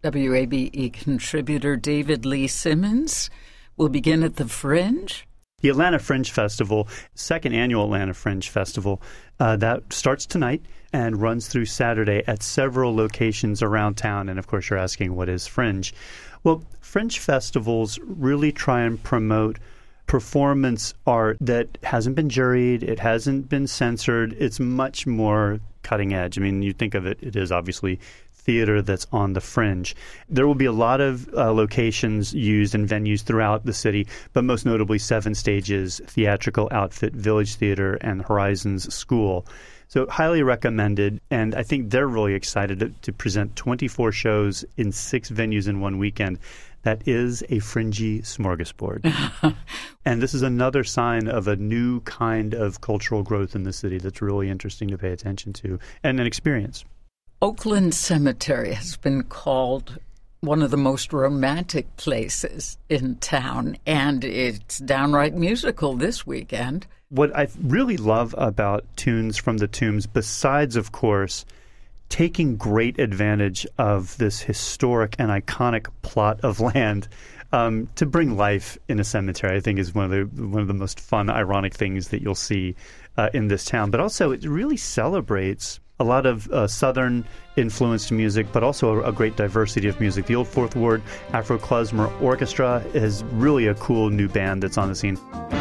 WABE contributor David Lee Simmons will begin at the Fringe. The Atlanta Fringe Festival, second annual Atlanta Fringe Festival, that starts tonight and runs through Saturday at several locations around town. And, of course, you're asking, what is Fringe? Well, Fringe festivals really try and promote performance art that hasn't been juried, it hasn't been censored. It's much more cutting edge. I mean, you think of it, it is obviously theater that's on the fringe. There will be a lot of locations used and venues throughout the city, but most notably 7 Stages, Theatrical Outfit, Village Theater, and Horizons School. So highly recommended, and I think they're really excited to present 24 shows in 6 venues in one weekend. That is a fringy smorgasbord. And this is another sign of a new kind of cultural growth in the city that's really interesting to pay attention to and an experience. Oakland Cemetery has been called one of the most romantic places in town, and it's downright musical this weekend. What I really love about Tunes from the Tombs, besides, of course, taking great advantage of this historic and iconic plot of land to bring life in a cemetery, I think is one of the most fun, ironic things that you'll see in this town. But also, it really celebrates a lot of Southern-influenced music, but also a great diversity of music. The Old Fourth Ward Afro-Klezmer Orchestra is really a cool new band that's on the scene.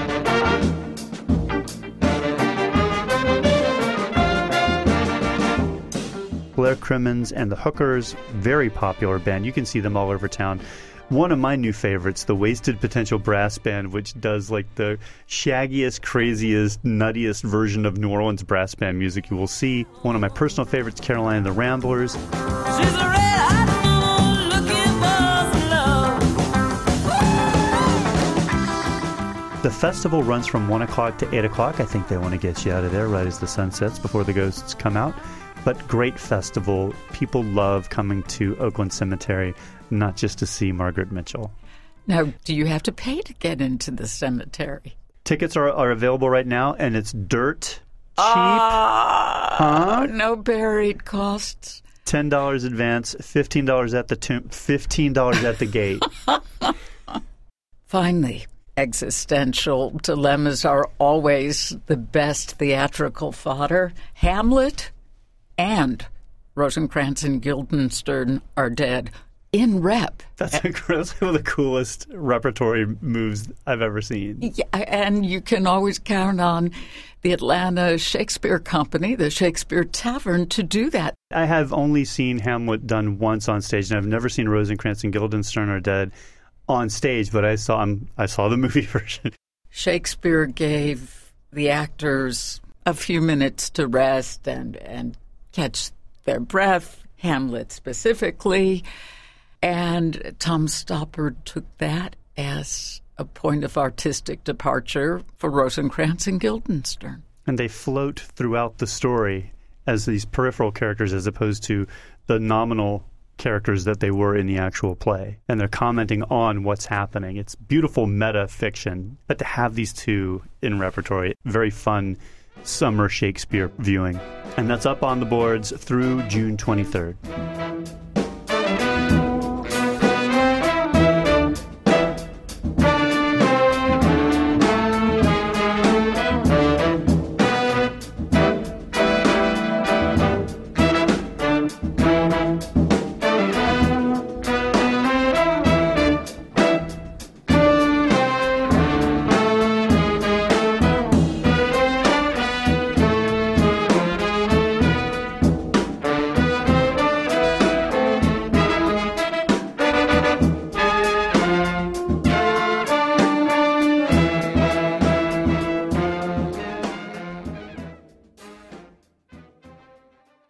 Blair Crimmins and the Hookers, very popular band. You can see them all over town. One of my new favorites, the Wasted Potential Brass Band, which does like the shaggiest, craziest, nuttiest version of New Orleans brass band music you will see. One of my personal favorites, Carolina and the Ramblers. She's a red-hot moon looking for some love. The festival runs from 1 o'clock to 8 o'clock. I think they want to get you out of there right as the sun sets before the ghosts come out. But great festival. People love coming to Oakland Cemetery, not just to see Margaret Mitchell. Now, do you have to pay to get into the cemetery? Tickets are available right now, and it's dirt cheap. No buried costs. $10 advance, $15 at the tomb, $15 at the gate. Finally, existential dilemmas are always the best theatrical fodder. Hamlet and Rosencrantz and Guildenstern are dead in rep. That's one of the coolest repertory moves I've ever seen. Yeah, and you can always count on the Atlanta Shakespeare Company, the Shakespeare Tavern, to do that. I have only seen Hamlet done once on stage, and I've never seen Rosencrantz and Guildenstern are dead on stage, but I saw the movie version. Shakespeare gave the actors a few minutes to rest and catch their breath, Hamlet specifically. And Tom Stoppard took that as a point of artistic departure for Rosencrantz and Guildenstern. And they float throughout the story as these peripheral characters as opposed to the nominal characters that they were in the actual play. And they're commenting on what's happening. It's beautiful meta fiction. But to have these two in repertory, very fun summer Shakespeare viewing. And that's up on the boards through June 23rd.